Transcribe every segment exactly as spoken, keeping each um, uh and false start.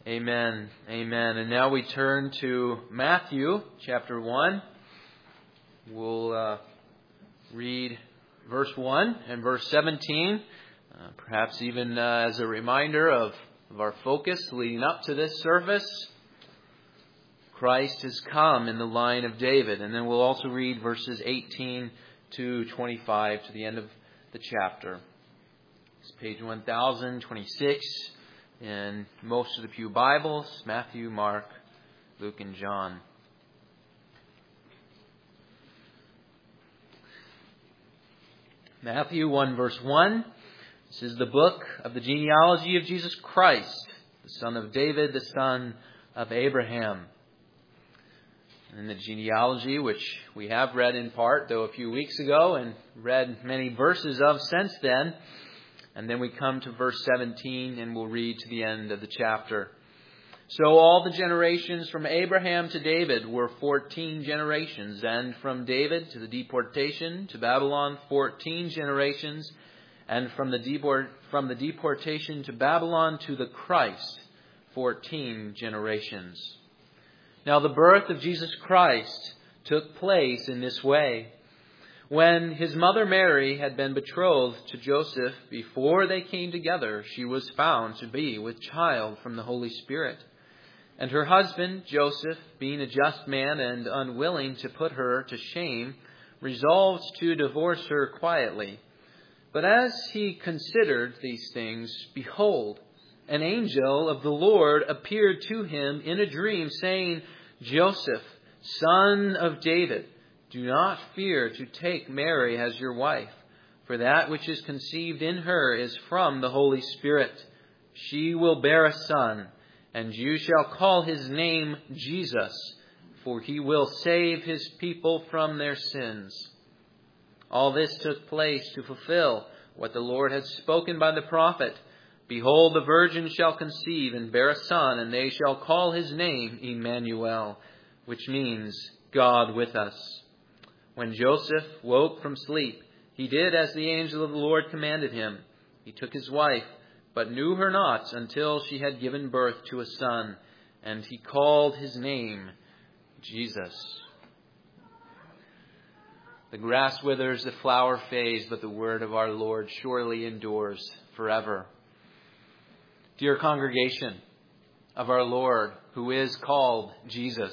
Amen. Amen. And now we turn to Matthew chapter one. We'll uh, read verse one and verse seventeen, uh, perhaps even uh, as a reminder of, of our focus leading up to this service. Christ has come in the line of David. And then we'll also read verses eighteen to twenty-five to the end of the chapter. It's page one thousand twenty-six in most of the Pew Bibles, Matthew, Mark, Luke, and John. Matthew one verse one. This is the book of the genealogy of Jesus Christ, the son of David, the son of Abraham. And the genealogy, which we have read in part, though a few weeks ago, and read many verses of since then. And then we come to verse seventeen, and we'll read to the end of the chapter. So all the generations from Abraham to David were fourteen generations, and from David to the deportation to Babylon, fourteen generations, and from the deport from the deportation to Babylon to the Christ, fourteen generations. Now the birth of Jesus Christ took place in this way. When his mother Mary had been betrothed to Joseph, before they came together, she was found to be with child from the Holy Spirit. And her husband, Joseph, being a just man and unwilling to put her to shame, resolved to divorce her quietly. But as he considered these things, behold, an angel of the Lord appeared to him in a dream, saying, Joseph, son of David, do not fear to take Mary as your wife, for that which is conceived in her is from the Holy Spirit. She will bear a son, and you shall call his name Jesus, for he will save his people from their sins. All this took place to fulfill what the Lord had spoken by the prophet. Behold, the virgin shall conceive and bear a son, and they shall call his name Emmanuel, which means God with us. When Joseph woke from sleep, he did as the angel of the Lord commanded him. He took his wife, but knew her not until she had given birth to a son, and he called his name Jesus. The grass withers, the flower fades, but the word of our Lord surely endures forever. Dear congregation of our Lord, who is called Jesus,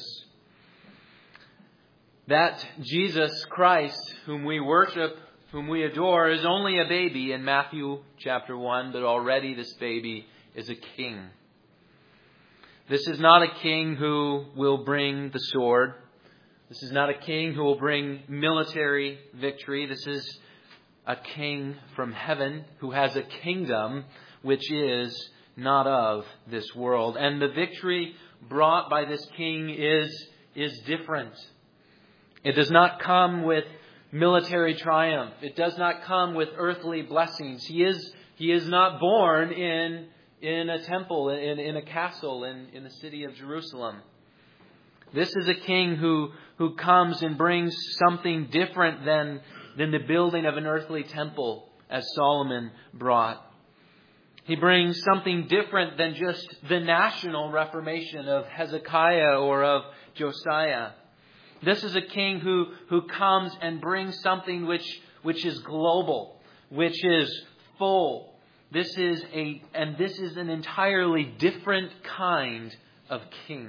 that Jesus Christ, whom we worship, whom we adore, is only a baby in Matthew chapter one, but already this baby is a king. This is not a king who will bring the sword. This is not a king who will bring military victory. This is a king from heaven who has a kingdom which is not of this world. And the victory brought by this king is, is different. It does not come with military triumph. It does not come with earthly blessings. He is, he is not born in, in a temple, in, in a castle, in, in the city of Jerusalem. This is a king who, who comes and brings something different than, than the building of an earthly temple, as Solomon brought. He brings something different than just the national reformation of Hezekiah or of Josiah. This is a king who, who comes and brings something which, which is global, which is full. This is a, and this is an entirely different kind of king.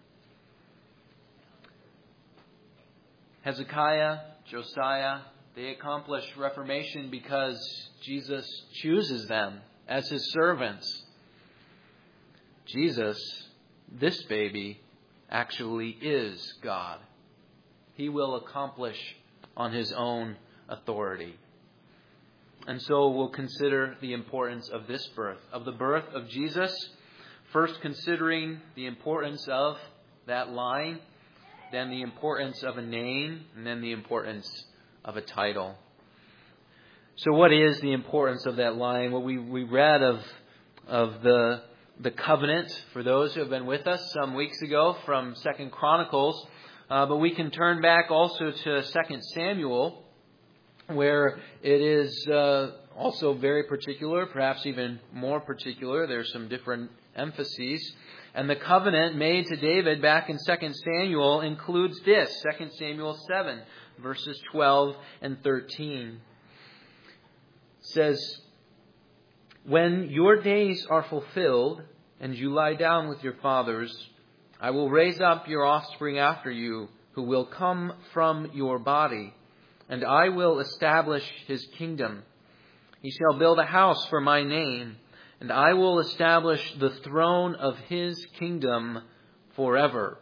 Hezekiah, Josiah, they accomplish reformation because Jesus chooses them as his servants. Jesus, this baby, actually is God. He will accomplish on his own authority. And so we'll consider the importance of this birth, of the birth of Jesus, first considering the importance of that line, then the importance of a name, and then the importance of a title. So what is the importance of that line? Well, we, we read of, of the, the covenant for those who have been with us some weeks ago from Second Chronicles. Uh, but we can turn back also to Second Samuel, where it is uh, also very particular, perhaps even more particular. There's some different emphases. And the covenant made to David back in Second Samuel includes this, Second Samuel seven, verses twelve and thirteen. It says, "When your days are fulfilled and you lie down with your fathers, I will raise up your offspring after you, who will come from your body, and I will establish his kingdom. He shall build a house for my name, and I will establish the throne of his kingdom forever."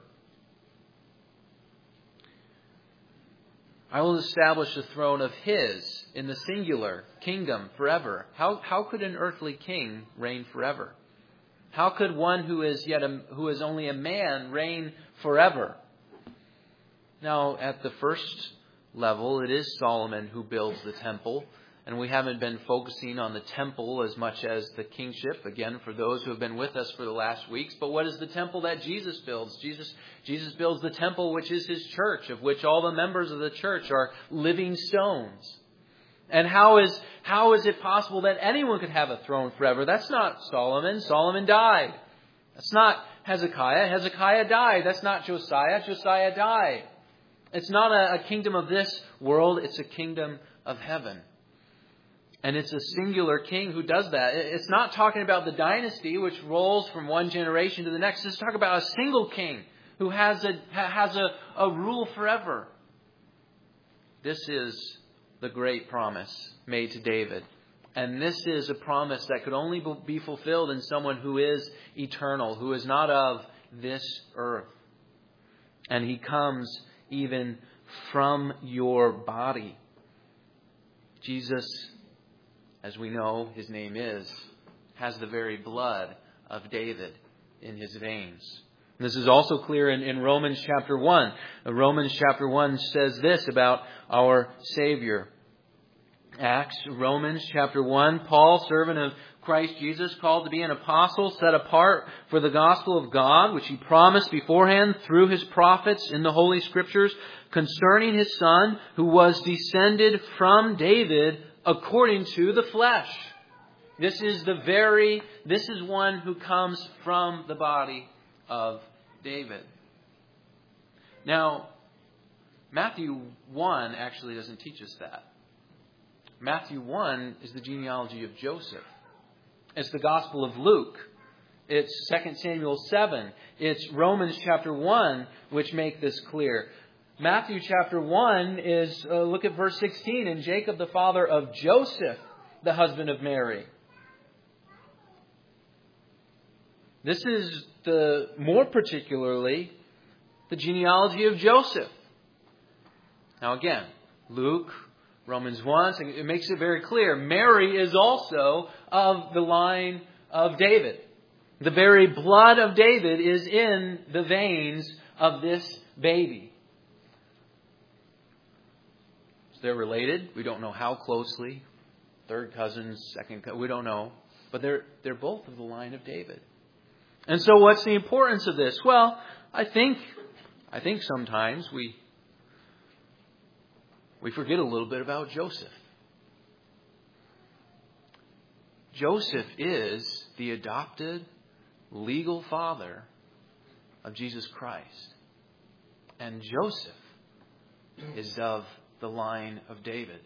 I will establish the throne of his, in the singular, kingdom forever. How, how could an earthly king reign forever? How could one who is yet a, who is only a man reign forever? Now, at the first level, it is Solomon who builds the temple. And we haven't been focusing on the temple as much as the kingship, again, for those who have been with us for the last weeks. But what is the temple that Jesus builds? Jesus, Jesus builds the temple, which is his church, of which all the members of the church are living stones. And how is, how is it possible that anyone could have a throne forever? That's not Solomon. Solomon died. That's not Hezekiah. Hezekiah died. That's not Josiah. Josiah died. It's not a, a kingdom of this world. It's a kingdom of heaven. And it's a singular king who does that. It's not talking about the dynasty which rolls from one generation to the next. It's talking about a single king who has a has a, a rule forever. This is the great promise made to David. And this is a promise that could only be fulfilled in someone who is eternal, who is not of this earth. And he comes even from your body. Jesus, as we know his name is, has the very blood of David in his veins. And this is also clear in, in Romans chapter one. Romans chapter one says this about our Savior. Acts, Romans chapter one, Paul, servant of Christ Jesus, called to be an apostle, set apart for the gospel of God, which he promised beforehand through his prophets in the Holy Scriptures, concerning his Son, who was descended from David according to the flesh. This is the very, this is one who comes from the body of David. Now, Matthew one actually doesn't teach us that. Matthew one is the genealogy of Joseph. It's the Gospel of Luke. It's Second Samuel seven. It's Romans chapter one, which make this clear. Matthew chapter one is, uh, look at verse sixteen, and Jacob the father of Joseph, the husband of Mary. This is the, more particularly, the genealogy of Joseph. Now again, Luke, Romans one, it makes it very clear. Mary is also of the line of David. The very blood of David is in the veins of this baby. They're related. We don't know how closely. Third cousins, second cousins, we don't know. But they're they're both of the line of David. And so what's the importance of this? Well, I think I think sometimes we we forget a little bit about Joseph. Joseph is the adopted legal father of Jesus Christ. And Joseph is of the line of David.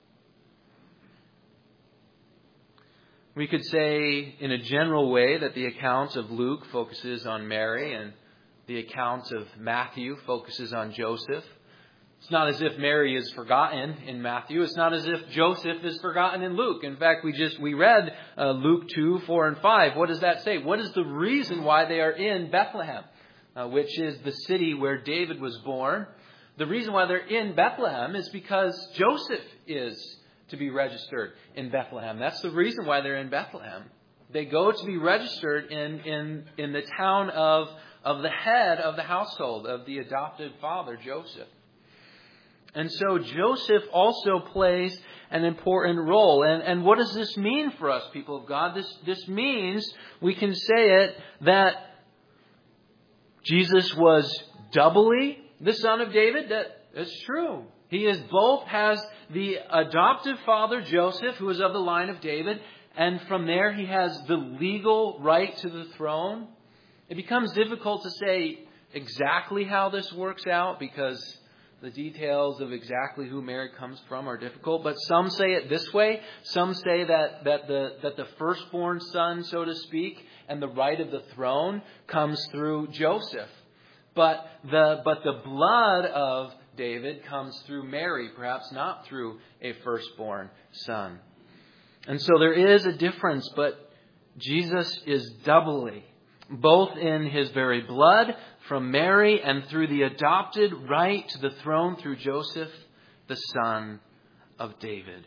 We could say in a general way that the account of Luke focuses on Mary and the account of Matthew focuses on Joseph. It's not as if Mary is forgotten in Matthew. It's not as if Joseph is forgotten in Luke. In fact, we just we read uh, Luke two, four, and five. What does that say? What is the reason why they are in Bethlehem, uh, which is the city where David was born? The reason why they're in Bethlehem is because Joseph is to be registered in Bethlehem. That's the reason why they're in Bethlehem. They go to be registered in, in, in the town of, of the head of the household, of the adopted father, Joseph. And so Joseph also plays an important role. And, and what does this mean for us, people of God? This, this means, we can say it, that Jesus was doubly the son of David. That, that's true. He is both has the adoptive father, Joseph, who is of the line of David, and from there he has the legal right to the throne. It becomes difficult to say exactly how this works out because the details of exactly who Mary comes from are difficult. But some say it this way. Some say that, that the that the firstborn son, so to speak, and the right of the throne comes through Joseph. But the but the blood of David comes through Mary, perhaps not through a firstborn son. And so there is a difference, but Jesus is doubly, both in his very blood from Mary and through the adopted right to the throne through Joseph, the son of David.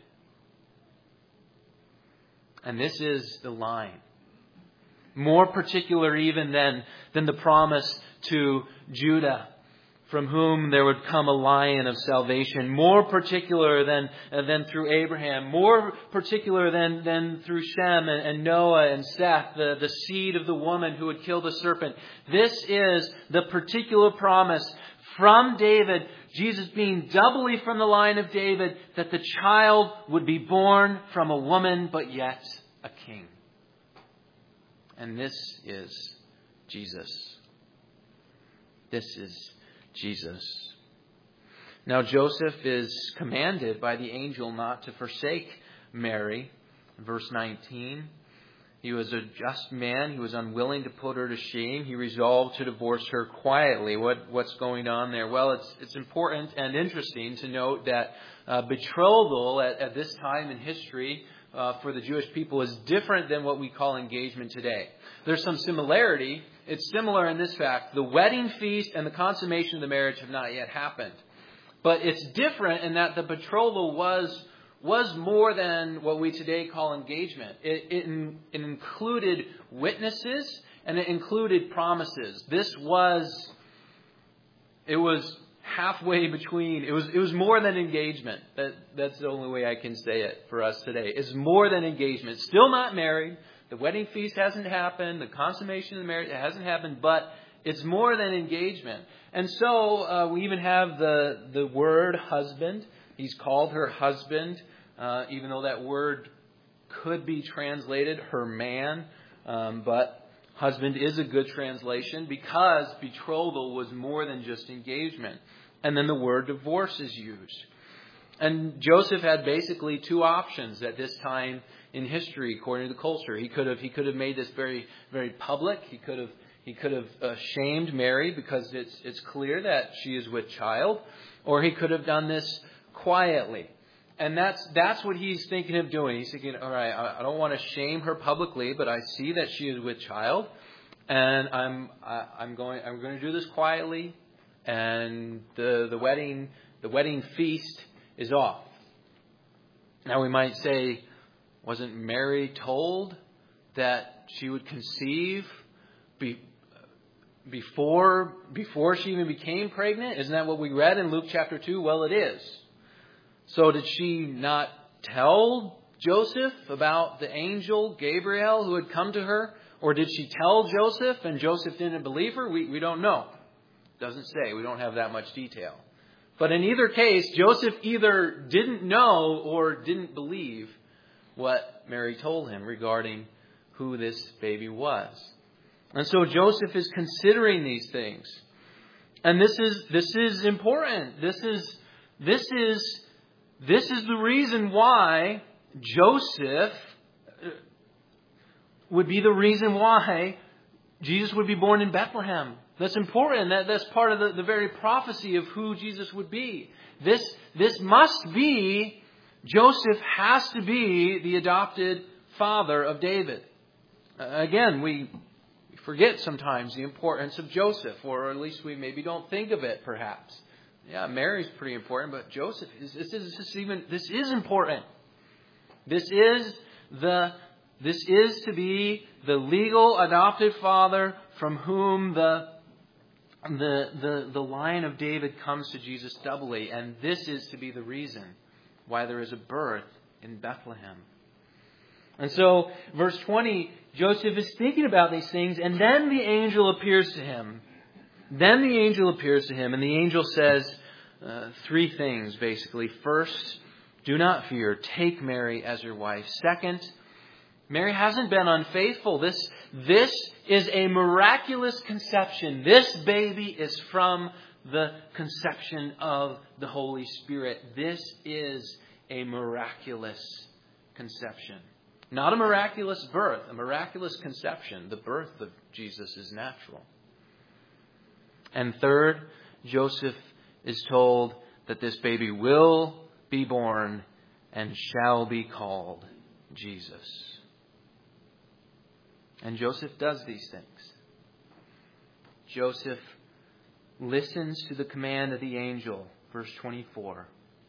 And this is the line. More particular even than, than the promise to Judah, from whom there would come a lion of salvation. More particular than, uh, than through Abraham. More particular than, than through Shem and, and Noah and Seth, the, the seed of the woman who would kill the serpent. This is the particular promise from David, Jesus being doubly from the line of David, that the child would be born from a woman, but yet a king. And this is Jesus. This is Jesus. Now Joseph is commanded by the angel not to forsake Mary. Verse nineteen. He was a just man. He was unwilling to put her to shame. He resolved to divorce her quietly. What, what's going on there? Well, it's it's important and interesting to note that uh, betrothal at, at this time in history uh, for the Jewish people is different than what we call engagement today. There's some similarity. It's similar in this fact. The wedding feast and the consummation of the marriage have not yet happened. But it's different in that the betrothal was was more than what we today call engagement. It, it, it included witnesses and it included promises. This was, it was halfway between. It was it was more than engagement. That That's the only way I can say it for us today. It's more than engagement. Still not married. The wedding feast hasn't happened. The consummation of the marriage hasn't happened. But it's more than engagement. And so uh, we even have the, the word husband. He's called her husband, uh, even though that word could be translated her man. Um, but husband is a good translation because betrothal was more than just engagement. And then the word divorce is used. And Joseph had basically two options at this time in history, according to the culture. He could have he could have made this very very public. He could have he could have uh, shamed Mary because it's it's clear that she is with child, or he could have done this quietly. And that's that's what he's thinking of doing. He's thinking, all right, I, I don't want to shame her publicly, but I see that she is with child, and I'm I, I'm going I'm going to do this quietly, and the the wedding the wedding feast is off. Now we might say, wasn't Mary told that she would conceive be, before before she even became pregnant? Isn't that what we read in Luke chapter two? Well, it is. So did she not tell Joseph about the angel Gabriel who had come to her? Or did she tell Joseph and Joseph didn't believe her? We, we don't know. Doesn't say. We don't have that much detail. But in either case, Joseph either didn't know or didn't believe what Mary told him regarding who this baby was. And so Joseph is considering these things. And this is this is important. This is this is this is the reason why Joseph would be the reason why Jesus would be born in Bethlehem. That's important. That, that's part of the, the very prophecy of who Jesus would be. This, this must be, Joseph has to be the adopted father of David. Uh, again, we forget sometimes the importance of Joseph, or at least we maybe don't think of it perhaps. Yeah, Mary's pretty important, but Joseph, is, this, is, this, even, this is important. This is the, this is to be the legal adopted father from whom the The, the, the line of David comes to Jesus doubly, and this is to be the reason why there is a birth in Bethlehem. And so, verse twenty, Joseph is thinking about these things, and then the angel appears to him. Then the angel appears to him, and the angel says uh, three things, basically. First, do not fear. Take Mary as your wife. Second, Mary hasn't been unfaithful. This, this is a miraculous conception. This baby is from the conception of the Holy Spirit. This is a miraculous conception. Not a miraculous birth, a miraculous conception. The birth of Jesus is natural. And third, Joseph is told that this baby will be born and shall be called Jesus. And Joseph does these things. Joseph listens to the command of the angel, verse twenty-four.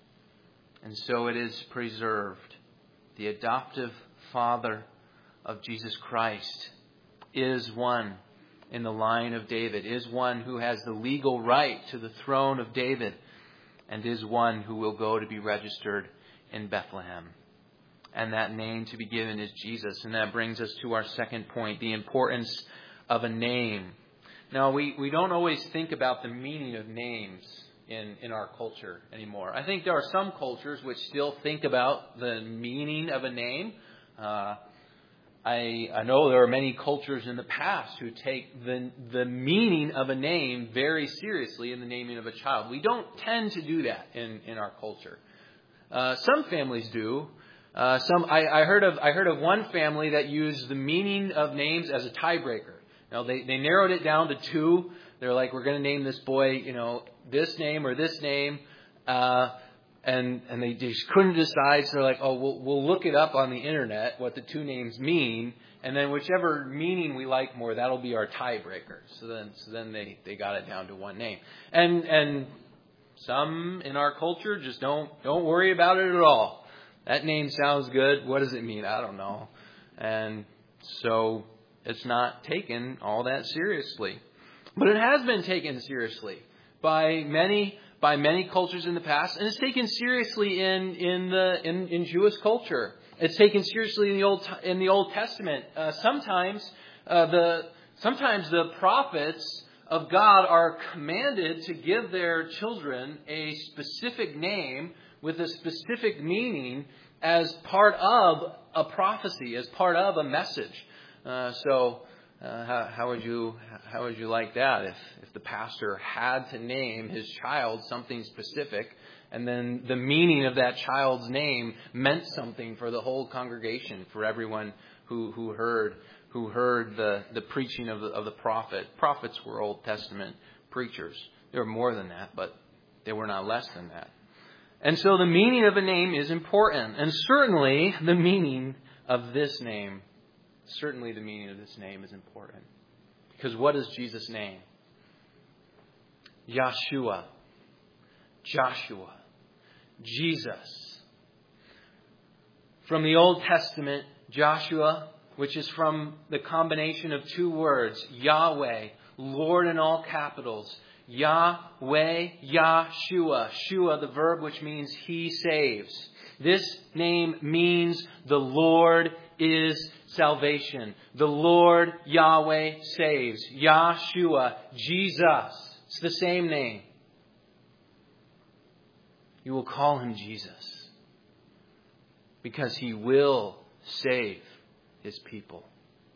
And so it is preserved. The adoptive father of Jesus Christ is one in the line of David, is one who has the legal right to the throne of David, and is one who will go to be registered in Bethlehem. And that name to be given is Jesus. And that brings us to our second point, the importance of a name. Now, we, we don't always think about the meaning of names in, in our culture anymore. I think there are some cultures which still think about the meaning of a name. Uh, I, I know there are many cultures in the past who take the, the meaning of a name very seriously in the naming of a child. We don't tend to do that in, in our culture. Uh, some families do. Uh, some I, I heard of I heard of one family that used the meaning of names as a tiebreaker. Now they, they narrowed it down to two. They're like, we're going to name this boy, you know, this name or this name, uh, and and they just couldn't decide. So they're like, oh, we'll we'll look it up on the internet what the two names mean, and then whichever meaning we like more, that'll be our tiebreaker. So then so then they, they got it down to one name, and and some in our culture just don't don't worry about it at all. That name sounds good. What does it mean? I don't know. And so it's not taken all that seriously. But it has been taken seriously by many by many cultures in the past, and it's taken seriously in in the in, in Jewish culture. It's taken seriously in the old in the Old Testament. Uh, sometimes uh, the sometimes the prophets of God are commanded to give their children a specific name with a specific meaning as part of a prophecy, as part of a message. Uh, so, uh, how, how would you how would you like that if if the pastor had to name his child something specific, and then the meaning of that child's name meant something for the whole congregation, for everyone who who heard who heard the the preaching of the of the prophet. Prophets were Old Testament preachers. They were more than that, but they were not less than that. And so the meaning of a name is important. And certainly the meaning of this name, certainly the meaning of this name is important. Because what is Jesus' name? Yeshua. Joshua. Jesus. From the Old Testament, Joshua, which is from the combination of two words, Yahweh, Lord in all capitals, Yahweh, Yahshua. Shua, the verb which means He saves. This name means the Lord is salvation. The Lord, Yahweh, saves. Yahshua, Jesus. It's the same name. You will call Him Jesus because He will save His people.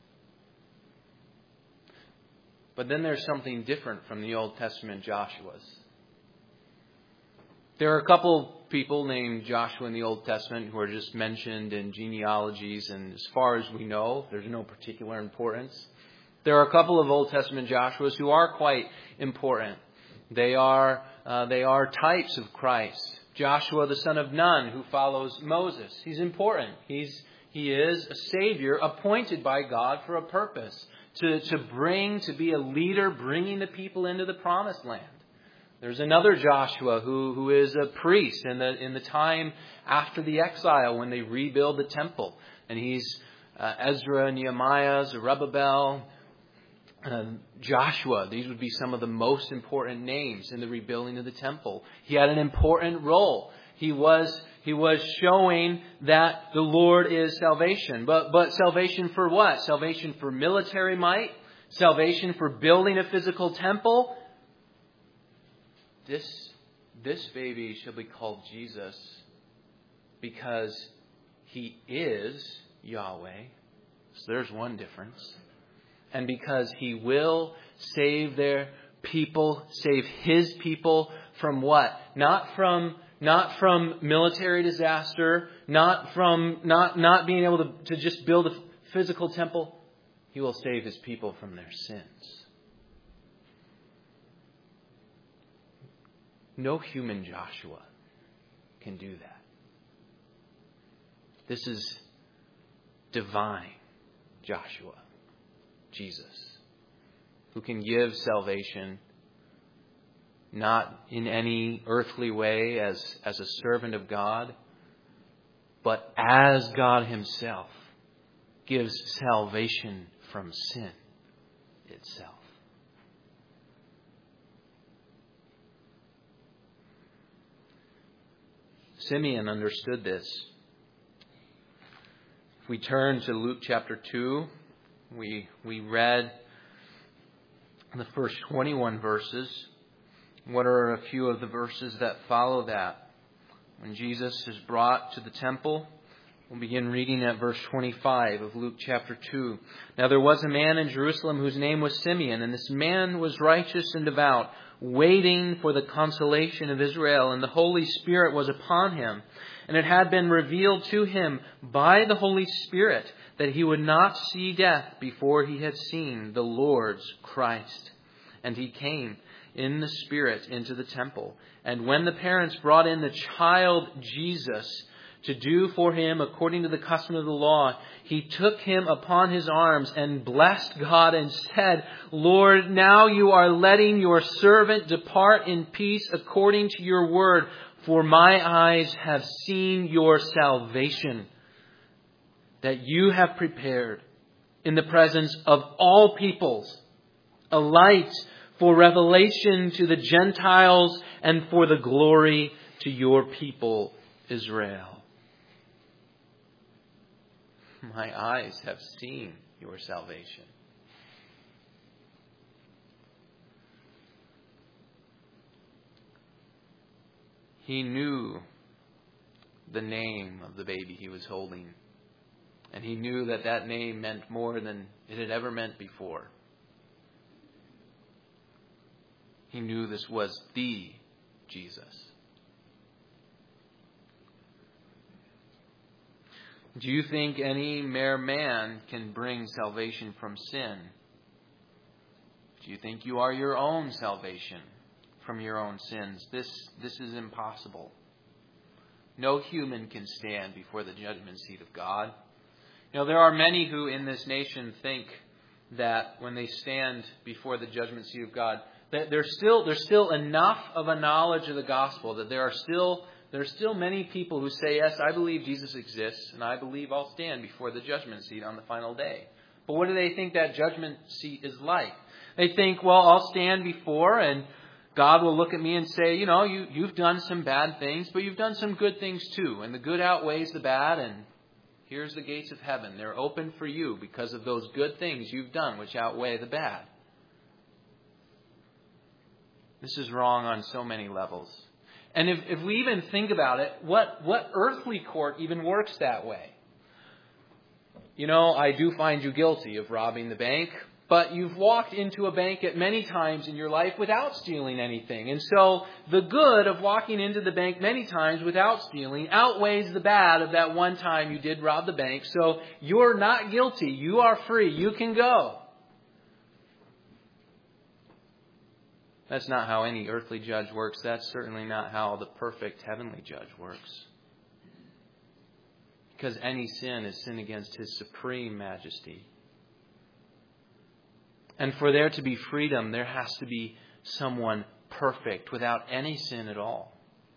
But then there's something different from the Old Testament Joshuas. There are a couple people named Joshua in the Old Testament who are just mentioned in genealogies, and as far as we know, there's no particular importance. There are a couple of Old Testament Joshuas who are quite important. They are uh, they are types of Christ. Joshua, the son of Nun, who follows Moses. He's important. He's he is a Savior appointed by God for a purpose. To, to bring, to be a leader, bringing the people into the promised land. There's another Joshua who, who is a priest in the in the time after the exile when they rebuild the temple. And he's uh, Ezra, Nehemiah, Zerubbabel, uh, Joshua. These would be some of the most important names in the rebuilding of the temple. He had an important role. He was He was showing that the Lord is salvation. But but salvation for what? Salvation for military might? Salvation for building a physical temple? This, this baby shall be called Jesus because He is Yahweh. So there's one difference. And because He will save their people, save His people from what? Not from not from military disaster, not from not not being able to, to just build a physical temple. He will save His people from their sins. No human Joshua can do that. This is divine Joshua, Jesus, who can give salvation not in any earthly way as, as a servant of God, but as God Himself gives salvation from sin itself. Simeon understood this. If we turn to Luke chapter two, we we read the first twenty-one verses. What are a few of the verses that follow that? When Jesus is brought to the temple, we'll begin reading at verse twenty-five of Luke chapter two. Now there was a man in Jerusalem whose name was Simeon, and this man was righteous and devout, waiting for the consolation of Israel, and the Holy Spirit was upon him. And it had been revealed to him by the Holy Spirit that he would not see death before he had seen the Lord's Christ. And he came in the Spirit into the temple. And when the parents brought in the child Jesus to do for him according to the custom of the law, he took him upon his arms and blessed God and said, Lord, now you are letting your servant depart in peace according to your word, for my eyes have seen your salvation that you have prepared in the presence of all peoples, a light for revelation to the Gentiles and for the glory to your people Israel. My eyes have seen your salvation. He knew the name of the baby he was holding. And he knew that that name meant more than it had ever meant before. He knew this was the Jesus. Do you think any mere man can bring salvation from sin? Do you think you are your own salvation from your own sins? This, this is impossible. No human can stand before the judgment seat of God. You know, there are many who in this nation think that when they stand before the judgment seat of God, that there's still there's still enough of a knowledge of the gospel that there are still there are still many people who say, yes, I believe Jesus exists, and I believe I'll stand before the judgment seat on the final day. But what do they think that judgment seat is like? They think, well, I'll stand before and God will look at me and say, you know, you, you've done some bad things, but you've done some good things too. And the good outweighs the bad, and here's the gates of heaven. They're open for you because of those good things you've done, which outweigh the bad. This is wrong on so many levels. And if, if we even think about it, what, what earthly court even works that way? You know, I do find you guilty of robbing the bank, but you've walked into a bank at many times in your life without stealing anything. And so the good of walking into the bank many times without stealing outweighs the bad of that one time you did rob the bank. So you're not guilty. You are free. You can go. That's not how any earthly judge works. That's certainly not how the perfect heavenly judge works. Because any sin is sin against His supreme majesty. And for there to be freedom, there has to be someone perfect without any sin at all.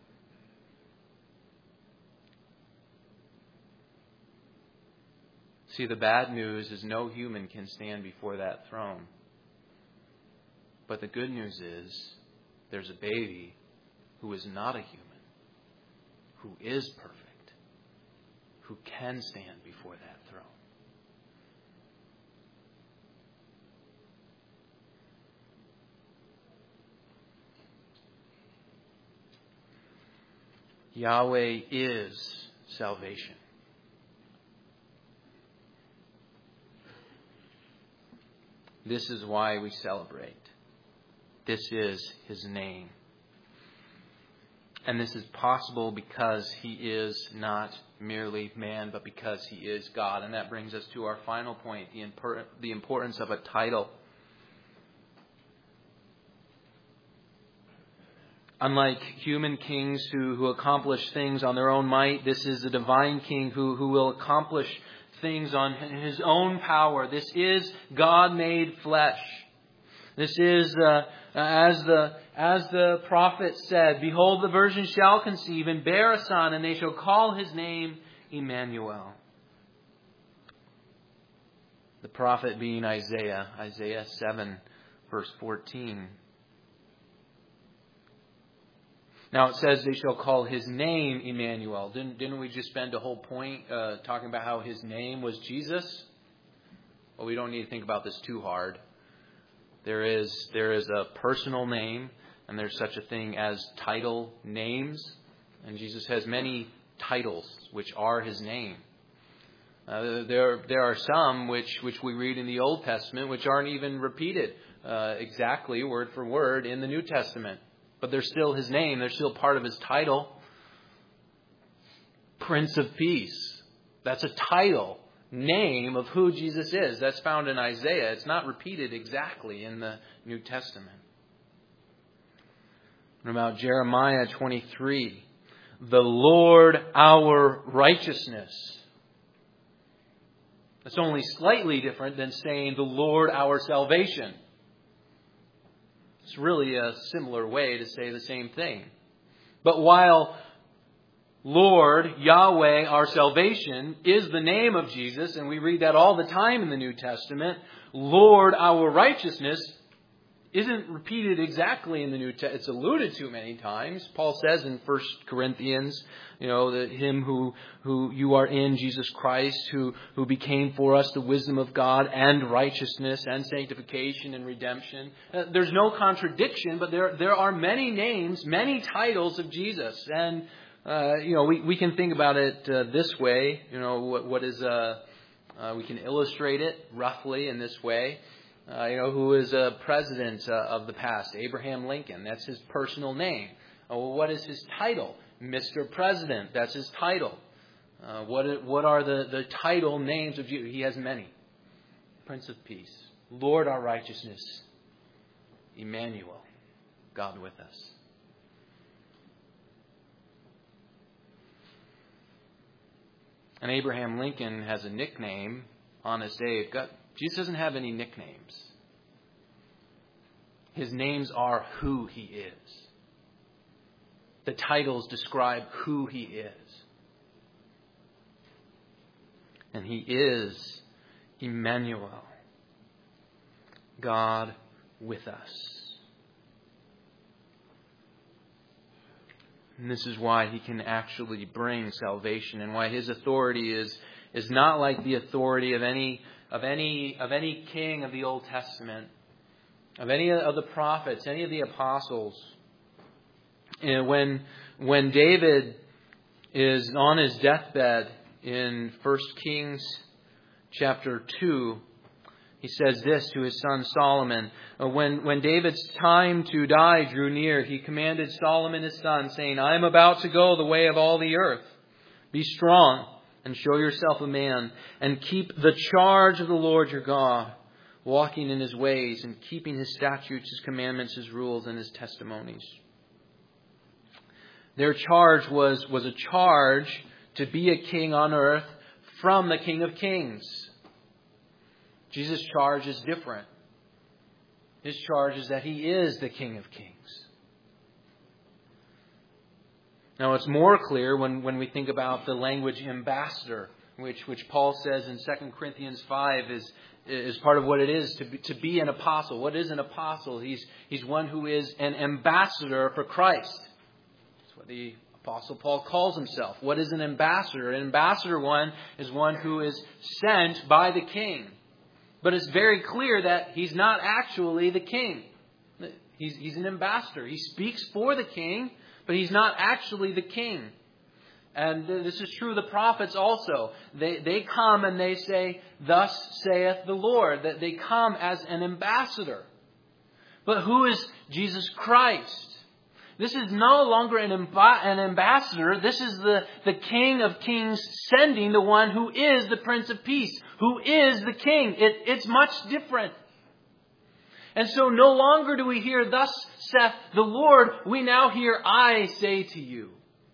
See, the bad news is no human can stand before that throne. But the good news is there's a baby who is not a human, who is perfect, who can stand before that throne. Yahweh is salvation. This is why we celebrate. This is His name. And this is possible because He is not merely man, but because He is God. And that brings us to our final point, the, impor- the importance of a title. Unlike human kings who, who accomplish things on their own might, this is a divine king who, who will accomplish things on His own power. This is God made flesh. This is, uh, as the as the prophet said, "Behold, the virgin shall conceive and bear a son, and they shall call His name Emmanuel." The prophet being Isaiah, Isaiah seven, verse fourteen. Now it says they shall call His name Emmanuel. Didn't, didn't we just spend a whole point uh, talking about how His name was Jesus? Well, we don't need to think about this too hard. There is there is a personal name, and there's such a thing as title names. And Jesus has many titles which are His name. Uh, there there are some which, which we read in the Old Testament which aren't even repeated uh, exactly word for word in the New Testament. But they're still His name. They're still part of His title. Prince of Peace. That's a title, name of who Jesus is. That's found in Isaiah. It's not repeated exactly in the New Testament. What about Jeremiah twenty-three? The Lord our righteousness. That's only slightly different than saying the Lord our salvation. It's really a similar way to say the same thing. But while Lord, Yahweh, our salvation, is the name of Jesus, and we read that all the time in the New Testament, Lord, our righteousness, isn't repeated exactly in the New Testament. It's alluded to many times. Paul says in First Corinthians, you know, that Him who who you are in, Jesus Christ, who, who became for us the wisdom of God and righteousness and sanctification and redemption. Uh, there's no contradiction, but there there are many names, many titles of Jesus. And, uh, you know, we, we can think about it uh, this way. You know, what, what is, uh, uh, we can illustrate it roughly in this way. Uh, you know, who is a president uh, of the past? Abraham Lincoln. That's his personal name. Uh, well, what is his title? Mister President. That's his title. Uh, what what are the, the title names of Jesus? He has many. Prince of Peace. Lord our righteousness. Emmanuel. God with us. And Abraham Lincoln has a nickname, Honest Abe. God, Jesus doesn't have any nicknames. His names are who He is. The titles describe who He is. And He is Emmanuel, God with us. And this is why He can actually bring salvation, and why His authority is, is not like the authority of any Of any of any king of the Old Testament, of any of the prophets, any of the apostles. And when when David is on his deathbed in First Kings chapter two, he says this to his son Solomon. When when David's time to die drew near, he commanded Solomon his son, saying, "I am about to go the way of all the earth. Be strong and show yourself a man, and keep the charge of the Lord your God, walking in His ways and keeping His statutes, His commandments, His rules, and His testimonies." Their charge was, was a charge to be a king on earth from the King of Kings. Jesus' charge is different. His charge is that He is the King of Kings. Now, it's more clear when, when we think about the language ambassador, which, which Paul says in Second Corinthians five is, is part of what it is to be, to be an apostle. What is an apostle? He's, he's one who is an ambassador for Christ. That's what the Apostle Paul calls himself. What is an ambassador? An ambassador one is one who is sent by the king. But it's very clear that he's not actually the king. He's, he's an ambassador. He speaks for the king, but he's not actually the king. And this is true of the prophets also. They, they come and they say, "Thus saith the Lord," that they come as an ambassador. But who is Jesus Christ? This is no longer an, amb- an ambassador. This is the, the King of Kings sending the one who is the Prince of Peace, who is the King. It, it's much different. And so no longer do we hear, "Thus saith the Lord." We now hear, "I say to you."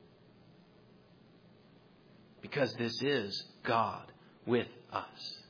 Because this is God with us.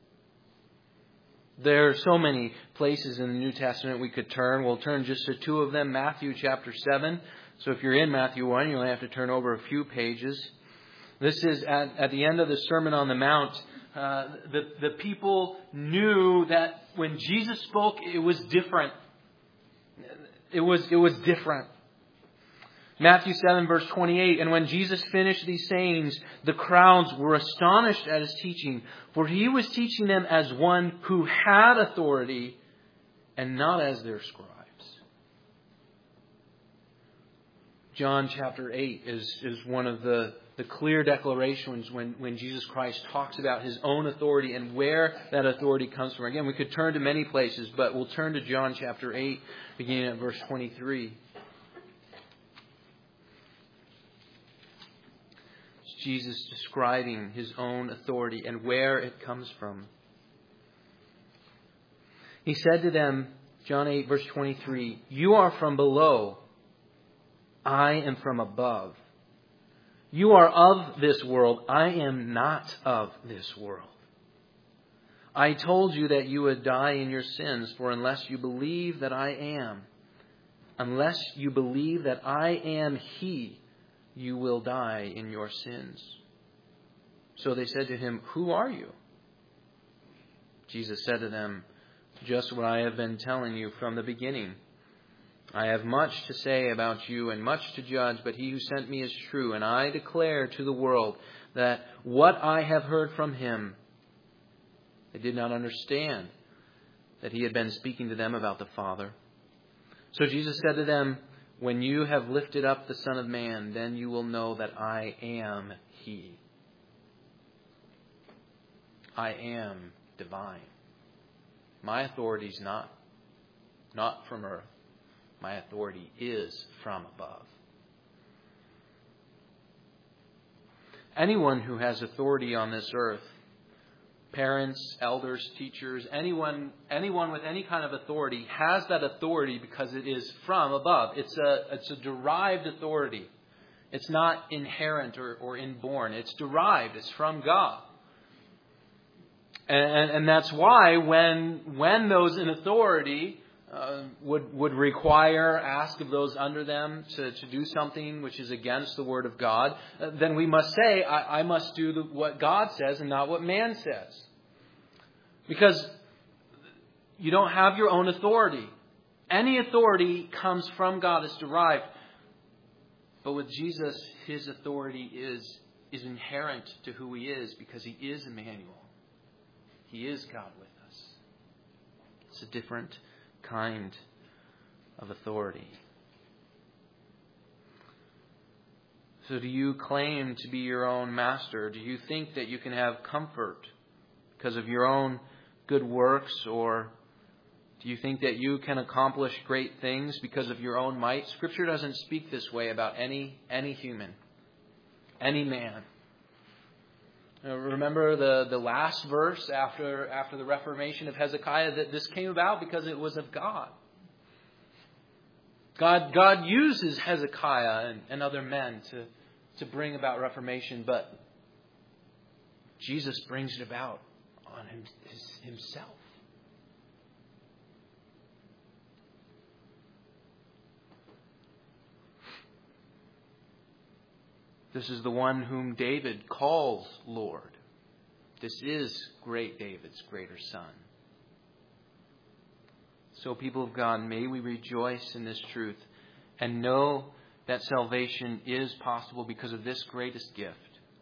There are so many places in the New Testament we could turn. We'll turn just to two of them. Matthew chapter seven. So if you're in Matthew one, you'll have to turn over a few pages. This is at, at the end of the Sermon on the Mount. Uh, the, the people knew that when Jesus spoke, it was different. It was, it was different. Matthew seven verse twenty-eight, "And when Jesus finished these sayings, the crowds were astonished at his teaching, for he was teaching them as one who had authority and not as their scribes." John chapter eight is, is one of the, the clear declarations when, when Jesus Christ talks about his own authority and where that authority comes from. Again, we could turn to many places, but we'll turn to John chapter eight, beginning at verse twenty-three. Jesus describing his own authority and where it comes from. He said to them, John eight verse twenty-three, "You are from below. I am from above. You are of this world. I am not of this world. I told you that you would die in your sins, for unless you believe that I am, unless you believe that I am He, you will die in your sins." So they said to him, "Who are you?" Jesus said to them, "Just what I have been telling you from the beginning. I have much to say about you and much to judge, but he who sent me is true, and I declare to the world that what I have heard from him." They did not understand that he had been speaking to them about the Father. So Jesus said to them, "When you have lifted up the Son of Man, then you will know that I am He. I am divine. My authority is not, not from earth. My authority is from above." Anyone who has authority on this earth, parents, elders, teachers, anyone anyone with any kind of authority has that authority because it is from above. It's a it's a derived authority. It's not inherent or, or inborn. It's derived. It's from God. And, and, and that's why when when those in authority uh, would would require, ask of those under them to, to do something which is against the Word of God, uh, then we must say, I, I must do the, what God says and not what man says. Because you don't have your own authority. Any authority comes from God, it's derived. But with Jesus, His authority is, is inherent to who He is because He is Emmanuel. He is God with us. It's a different kind of authority. So do you claim to be your own master? Do you think that you can have comfort because of your own good works? Or do you think that you can accomplish great things because of your own might? Scripture doesn't speak this way about any any human, any man. Remember the, the last verse after after the Reformation of Hezekiah, that this came about because it was of God. God God uses Hezekiah and, and other men to, to bring about Reformation, but Jesus brings it about on him, his, himself. This is the one whom David calls Lord. This is great David's greater son. So, people of God, may we rejoice in this truth and know that salvation is possible because of this greatest gift.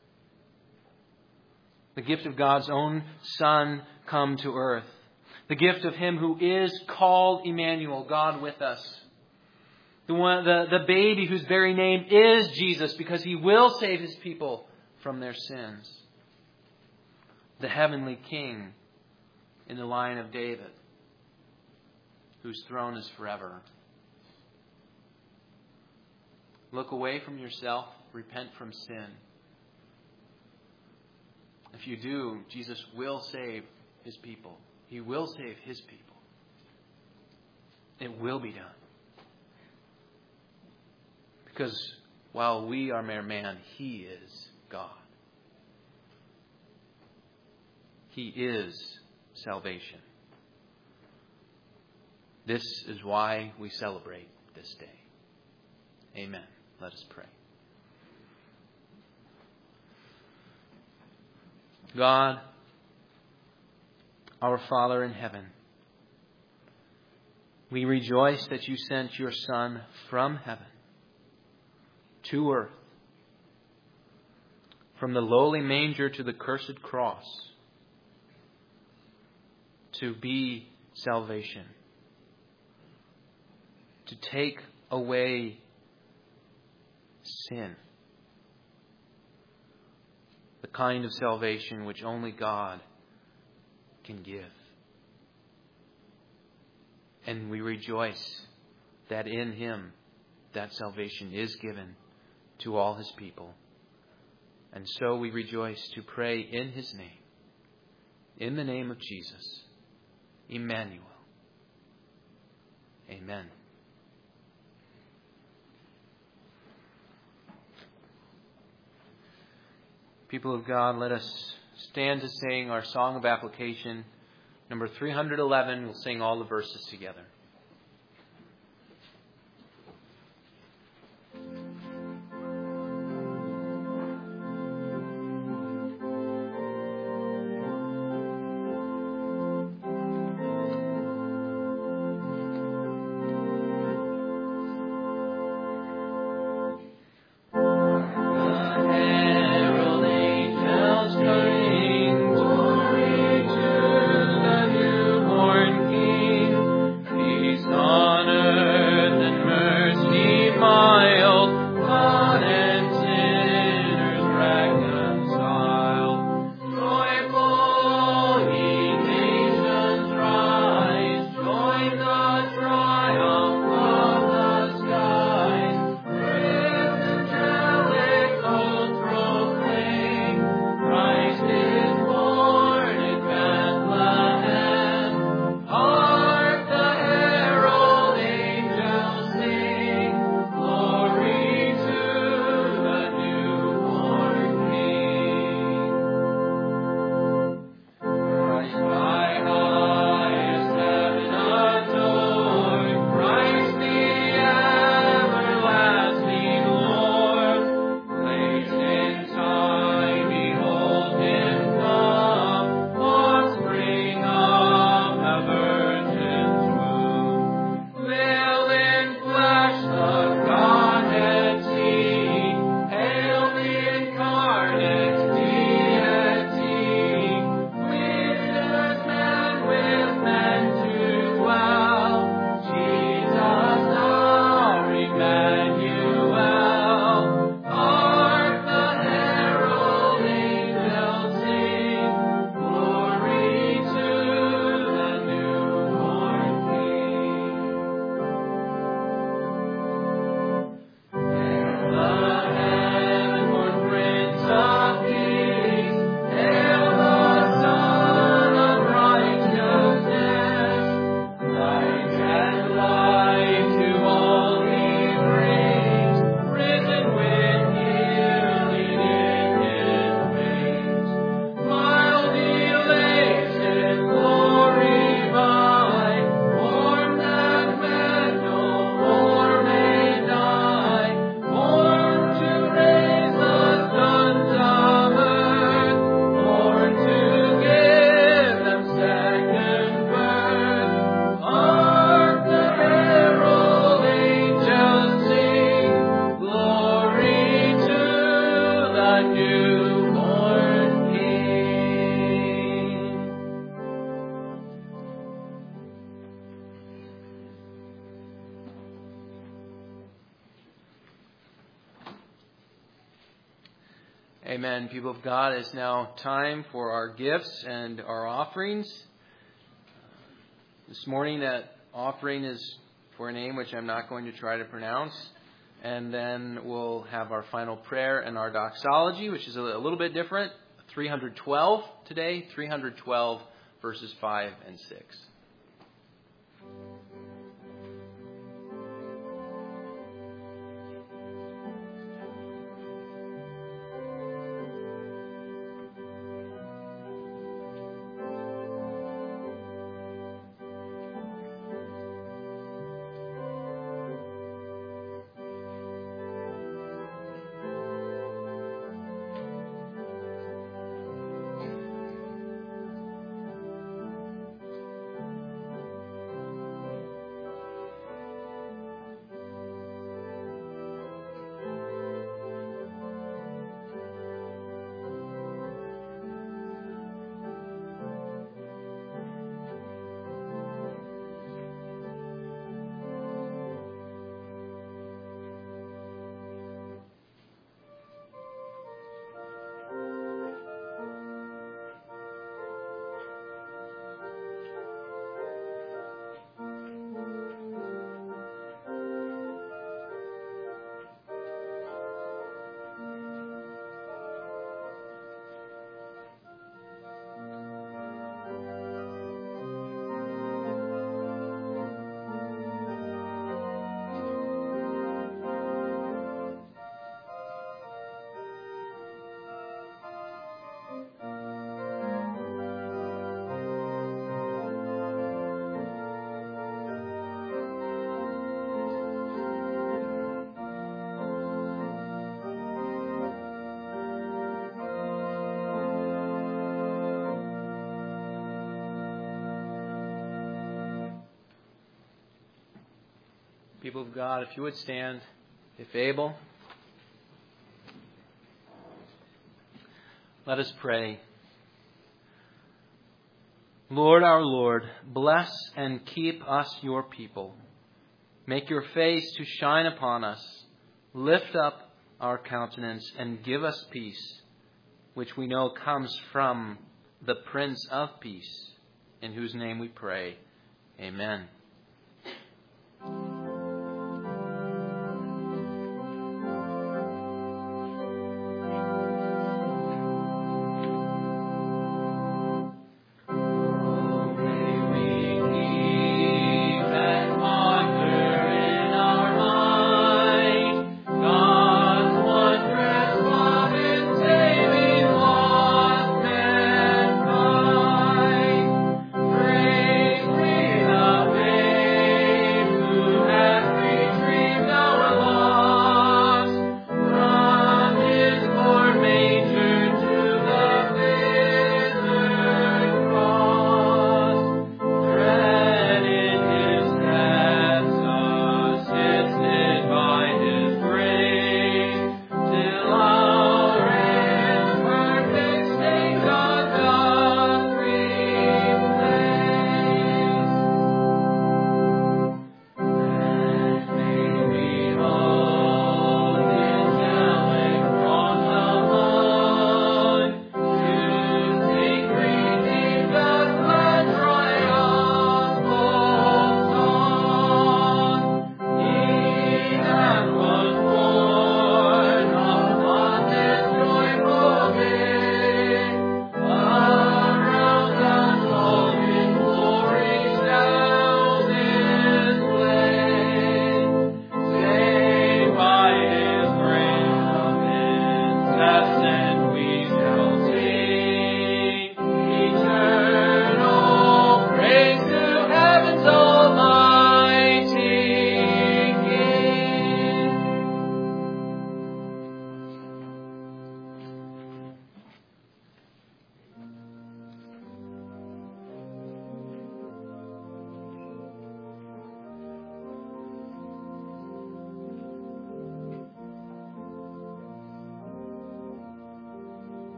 The gift of God's own Son come to earth. The gift of Him who is called Emmanuel, God with us. The, one, the, the baby whose very name is Jesus, because He will save His people from their sins. The heavenly King in the line of David, whose throne is forever. Look away from yourself. Repent from sin. If you do, Jesus will save His people. He will save His people. It will be done. Because while we are mere man, He is God. He is salvation. This is why we celebrate this day. Amen. Let us pray. God, our Father in heaven, we rejoice that You sent Your Son from heaven to earth, from the lowly manger to the cursed cross, to be salvation, to take away sin. The kind of salvation which only God can give. And we rejoice that in Him that salvation is given to all His people. And so we rejoice to pray in His name. In the name of Jesus. Emmanuel. Amen. People of God, let us stand to sing our song of application. Number three hundred eleven, we'll sing all the verses together. Amen. People of God, it's now time for our gifts and our offerings. This morning, that offering is for a name which I'm not going to try to pronounce. And then we'll have our final prayer and our doxology, which is a little bit different. three hundred twelve today, three hundred twelve verses five and six. People of God, if you would stand, if able. Let us pray. Lord, our Lord, bless and keep us, your people. Make your face to shine upon us. Lift up our countenance and give us peace, which we know comes from the Prince of Peace, in whose name we pray. Amen.